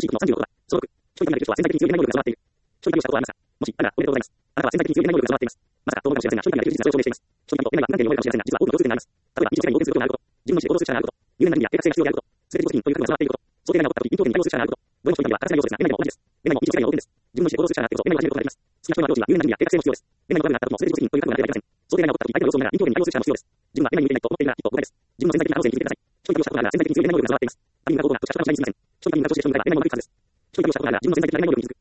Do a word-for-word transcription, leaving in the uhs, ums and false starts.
のさんじゅうごだ。所属。商品になる人は潜在的に強い内能力が備わっている。商品業者とはありますが、もし、あなたがおめでとうございます。あなたは潜在的に強い内能力が備わっています。まさか、どうもかもしれませんが、商品になるという事実が証明しています。商品と未来は何点に思えるかもしれませんが、実は多くの共通点があります。例えば、飲食店に応援することがあること、自分の仕事をする力があること、入念な倫理や計画性が必要であること、すべて自己責任という覚悟が備わっていること、想定内が起こった時、臨機応変に対応する力があること、どれも商品には欠かせない要素ですが、メガネも同じです。メガネも飲食店の要件です。自分の仕事をする力があってこそ、メガネを始めることができます。好きな人のアプローチは入念な倫理や計画性も必要です。メガネの壁があった時も、すべて自己責任という覚悟がなければいけません。想定内が起こった時、相手の要素なら臨機応変に対応する力も必要です。自分はメガネに向いていないと思っているなら、きっと誤解です。自分の潜在的な可能性に気づいてください。商品業者となら潜在的に強い内能力が備わっています。他人がどうこうがとしか頭をしないにすみません。商品業者として商品がメガネを悪いはずです。商品業者となら自分の潜在的な内能力に気づく。